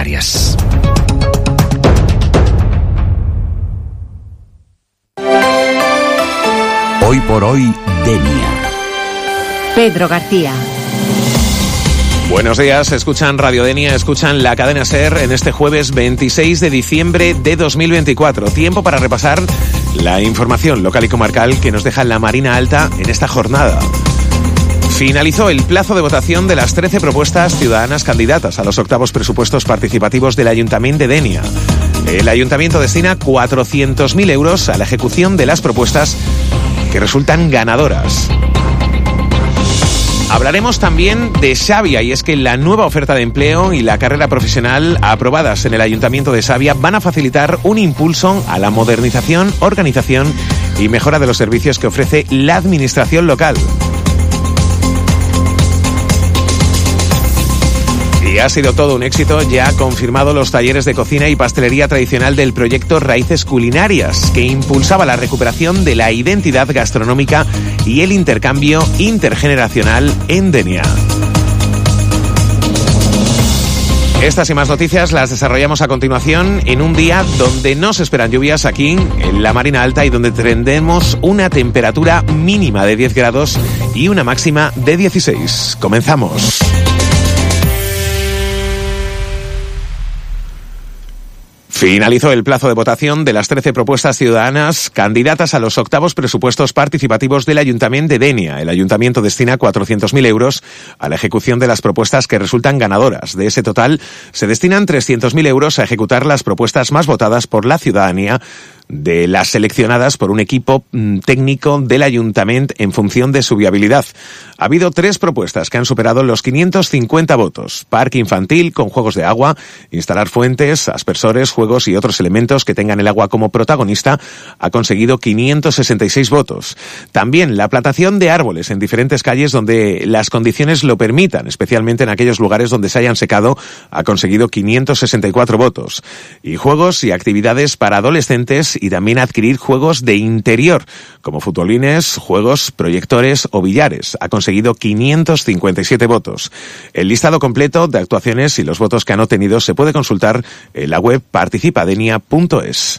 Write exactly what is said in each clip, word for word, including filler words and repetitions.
Canarias. Hoy por hoy, Denia. Pedro García. Buenos días, escuchan Radio Denia, escuchan la cadena SER en este jueves veintiséis de diciembre de dos mil veinticuatro. Tiempo para repasar la información local y comarcal que nos deja la Marina Alta en esta jornada. Finalizó el plazo de votación de las trece propuestas ciudadanas candidatas a los octavos presupuestos participativos del Ayuntamiento de Denia. El Ayuntamiento destina cuatrocientos mil euros a la ejecución de las propuestas que resultan ganadoras. Hablaremos también de Xavia, y es que la nueva oferta de empleo y la carrera profesional aprobadas en el Ayuntamiento de Xavia van a facilitar un impulso a la modernización, organización y mejora de los servicios que ofrece la administración local. Y ha sido todo un éxito, ya confirmado los talleres de cocina y pastelería tradicional del proyecto Raíces Culinarias, que impulsaba la recuperación de la identidad gastronómica y el intercambio intergeneracional en Denia. Estas y más noticias las desarrollamos a continuación en un día donde no se esperan lluvias aquí en la Marina Alta y donde tendremos una temperatura mínima de diez grados y una máxima de dieciséis. Comenzamos. Finalizó el plazo de votación de las trece propuestas ciudadanas candidatas a los octavos presupuestos participativos del Ayuntamiento de Denia. El Ayuntamiento destina cuatrocientos mil euros a la ejecución de las propuestas que resultan ganadoras. De ese total, se destinan trescientos mil euros a ejecutar las propuestas más votadas por la ciudadanía, de las seleccionadas por un equipo técnico del Ayuntamiento en función de su viabilidad. Ha habido tres propuestas que han superado los quinientos cincuenta votos. Parque infantil con juegos de agua, instalar fuentes, aspersores, juegos y otros elementos que tengan el agua como protagonista, ha conseguido quinientos sesenta y seis votos. También la plantación de árboles en diferentes calles donde las condiciones lo permitan, especialmente en aquellos lugares donde se hayan secado, ha conseguido quinientos sesenta y cuatro votos. Y juegos y actividades para adolescentes y también adquirir juegos de interior, como futbolines, juegos, proyectores o billares. Ha conseguido quinientos cincuenta y siete votos. El listado completo de actuaciones y los votos que han obtenido se puede consultar en la web participadenia punto es.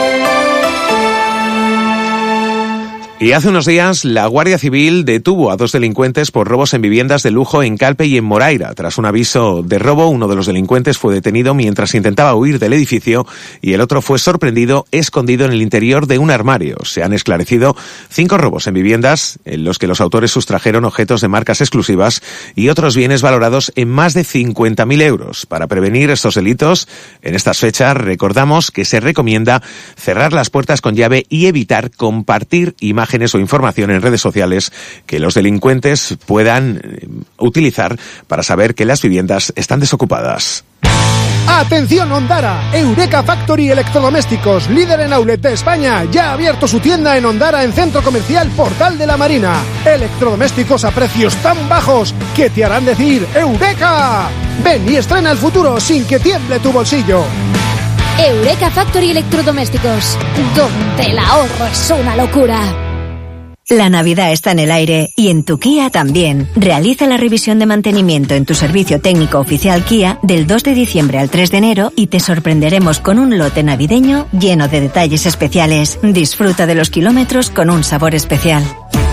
Y hace unos días, la Guardia Civil detuvo a dos delincuentes por robos en viviendas de lujo en Calpe y en Moraira. Tras un aviso de robo, uno de los delincuentes fue detenido mientras intentaba huir del edificio y el otro fue sorprendido escondido en el interior de un armario. Se han esclarecido cinco robos en viviendas en los que los autores sustrajeron objetos de marcas exclusivas y otros bienes valorados en más de cincuenta mil euros. Para prevenir estos delitos, en estas fechas recordamos que se recomienda cerrar las puertas con llave y evitar compartir imágenes o información en redes sociales que los delincuentes puedan utilizar para saber que las viviendas están desocupadas. ¡Atención Ondara! Eureka Factory Electrodomésticos, líder en outlet de España, ya ha abierto su tienda en Ondara en Centro Comercial Portal de la Marina. Electrodomésticos a precios tan bajos que te harán decir ¡Eureka! Ven y estrena el futuro sin que tiemble tu bolsillo. Eureka Factory Electrodomésticos, donde el ahorro es una locura. La Navidad está en el aire y en tu Kia también. Realiza la revisión de mantenimiento en tu servicio técnico oficial Kia del dos de diciembre al tres de enero y te sorprenderemos con un lote navideño lleno de detalles especiales. Disfruta de los kilómetros con un sabor especial.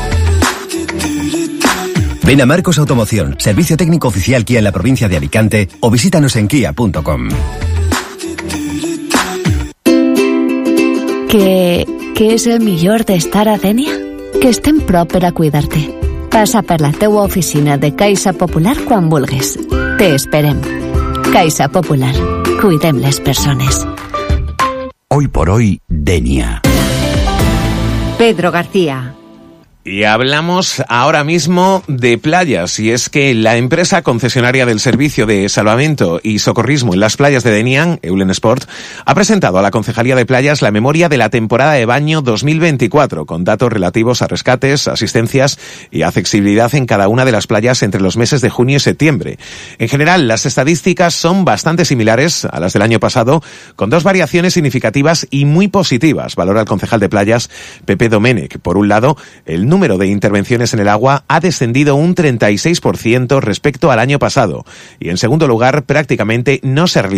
Ven a Marcos Automoción, servicio técnico oficial Kia en la provincia de Alicante, o visítanos en kia punto com. Què, què és el millor d'estar a Denia? Que estem prop per a cuidar-te. Passa per la teua oficina de Caixa Popular quan vulguis. Te esperem. Caixa Popular. Cuidem les persones. Hoy por hoy, Denia. Pedro García. Y hablamos ahora mismo de playas, y es que la empresa concesionaria del servicio de salvamento y socorrismo en las playas de Denia, Eulen Sport, ha presentado a la Concejalía de Playas la memoria de la temporada de baño dos mil veinticuatro, con datos relativos a rescates, asistencias y accesibilidad en cada una de las playas entre los meses de junio y septiembre. En general, las estadísticas son bastante similares a las del año pasado, con dos variaciones significativas y muy positivas, valora el concejal de Playas, Pepe Domenech. Por un lado, el número número de intervenciones en el agua ha descendido un treinta y seis por ciento respecto al año pasado. Y en segundo lugar, prácticamente no se realizó